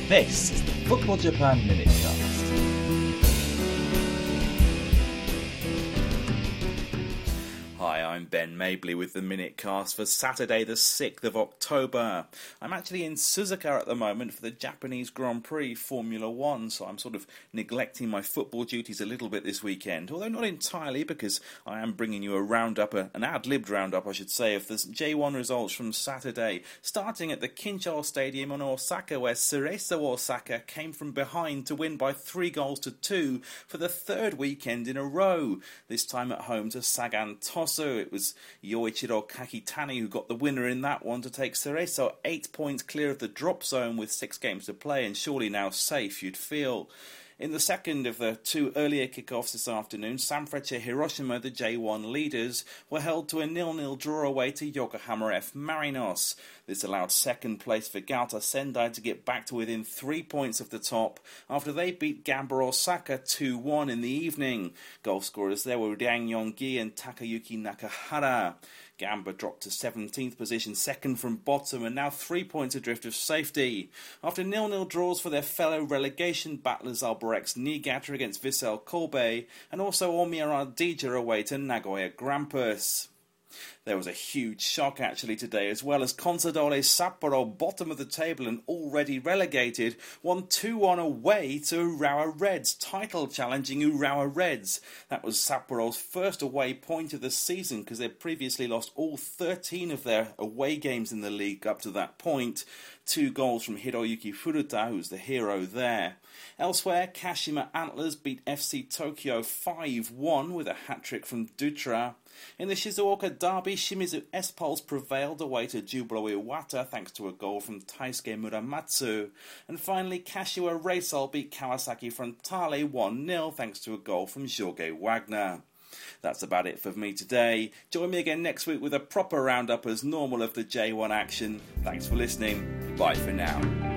This is the Football Japan Minutecast. Hi, I'm Ben Mabley with the Minutecast for Saturday the 6th of October. I'm actually in Suzuka at the moment for the Japanese Grand Prix Formula 1, so I'm sort of neglecting my football duties a little bit this weekend, although not entirely, because I am bringing you a roundup, an ad-libbed roundup I should say, of the J1 results from Saturday, starting at the Kincho Stadium in Osaka, where Cerezo Osaka came from behind to win by 3-2 for the third weekend in a row, this time at home to Sagan Tosu. It was Yoichiro Kakitani who got the winner in that one to take Cerezo 8 points clear of the drop zone with 6 games to play, and surely now safe, you'd feel. In the second of the two earlier kickoffs this afternoon, Sanfrecce Hiroshima, the J1 leaders, were held to a 0-0 draw away to Yokohama F. Marinos. This allowed second place for Gauta Sendai to get back to within 3 points of the top after they beat Gamba Osaka 2-1 in the evening. Goal scorers there were Ryang Yong-gi and Takayuki Nakahara. Gamba dropped to 17th position, second from bottom, and now 3 points adrift of safety. After 0-0 draws for their fellow relegation battlers Alborex Niigata against Vissel Kobe, and also Omiya Ardija away to Nagoya Grampus. There was a huge shock actually today as well, as Consadole Sapporo, bottom of the table and already relegated, won 2-1 away to Urawa Reds, title challenging Urawa Reds. That was Sapporo's first away point of the season, because they'd previously lost all 13 of their away games in the league up to that point. 2 goals from Hiroyuki Furuta, who's the hero there. Elsewhere, Kashima Antlers beat FC Tokyo 5-1 with a hat-trick from Dutra. In the Shizuoka derby, Shimizu S-Pulse prevailed away to Jubilo Iwata thanks to a goal from Taisuke Muramatsu. And finally, Kashiwa Reysol beat Kawasaki Frontale 1-0 thanks to a goal from Jorge Wagner. That's about it for me today. Join me again next week with a proper roundup as normal of the J1 action. Thanks for listening. Bye for now.